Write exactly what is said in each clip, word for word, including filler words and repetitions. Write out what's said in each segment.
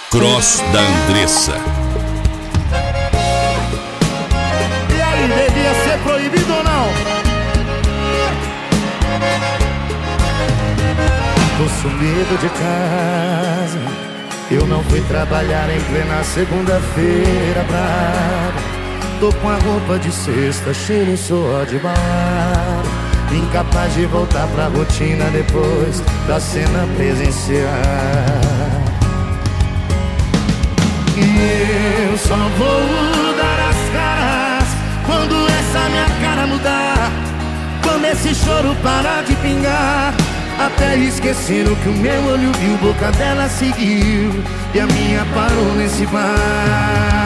Cross da Andressa. E aí, devia ser proibido ou não? Tô sumido de casa, eu não fui trabalhar em plena segunda-feira brava. Tô com a roupa de sexta, cheiro e suor de balada, incapaz de voltar pra rotina depois da cena presencial. E eu só vou dar as caras quando essa minha cara mudar, quando esse choro parar de pingar, até esquecendo que o meu olho viu, boca dela seguiu e a minha parou nesse bar.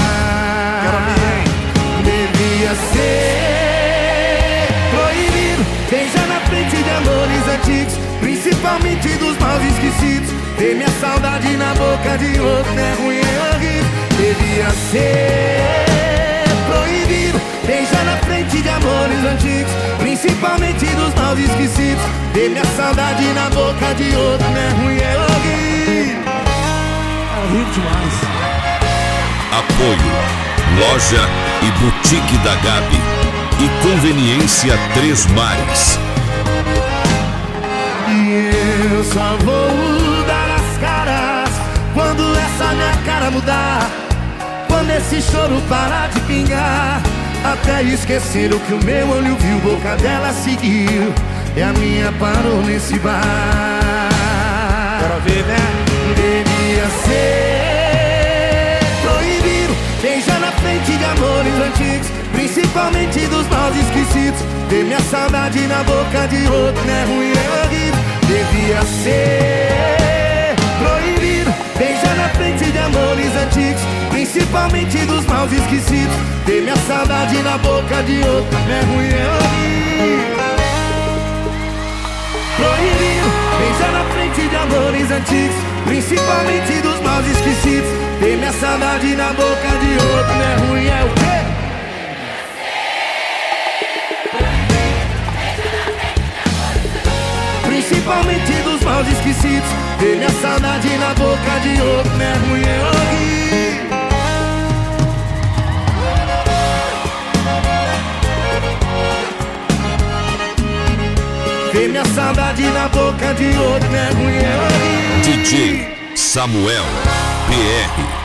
Devia ser proibido beijar na frente de amores antigos, principalmente dos maus esquecidos. Ter minha saudade na boca de outro é ruim, é horrível. Devia ser proibido beijar na frente de amores antigos, principalmente dos maus esquecidos. Ter minha saudade na boca de outro é ruim, é horrível. É horrível demais. Apoio Loja e Boutique da Gabi e Conveniência Três Mares. E eu só vou dar as caras quando essa minha cara mudar, quando esse choro parar de pingar, até esqueceram que o meu olho viu, boca dela seguiu e a minha parou nesse bar. Quero ver, né? Devia ser proibido beijar na frente de amores antigos, principalmente dos maus esquecidos. Ter minha saudade na boca de outro é ruim, é horrível. Devia ser proibido beijar na frente de amores antigos, principalmente dos maus esquecidos. Ter minha saudade na boca de outro é ruim, é horrível. Proibido beijar na frente de amores antigos, principalmente dos maus esquecidos. Ter minha saudade na boca de outro é ruim, é o quê? Principalmente dos maus esquecidos. Ter minha saudade na boca de outro é ruim, é horrível. Ter minha saudade na boca de outro é ruim, é horrível. D J Samuel P R